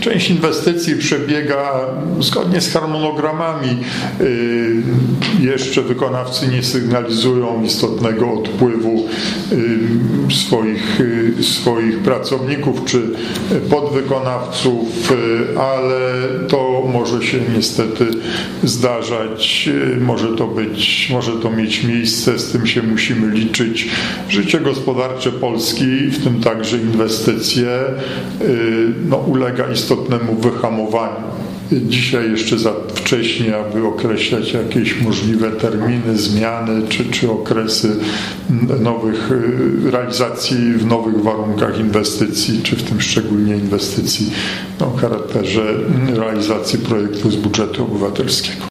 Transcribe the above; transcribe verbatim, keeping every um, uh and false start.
Część inwestycji przebiega zgodnie z harmonogramami. Jeszcze wykonawcy nie sygnalizują istotnego odpływu swoich, swoich pracowników czy podwykonawców, ale to może się niestety zdarzać, może to być, może to mieć miejsce, z tym się musimy liczyć. Życie gospodarcze Polski, w tym także inwestycje, no, ulega istotnemu wyhamowaniu. Dzisiaj jeszcze za wcześnie, aby określać jakieś możliwe terminy, zmiany czy, czy okresy nowych realizacji w nowych warunkach inwestycji, czy w tym szczególnie inwestycji o charakterze realizacji projektu z budżetu obywatelskiego.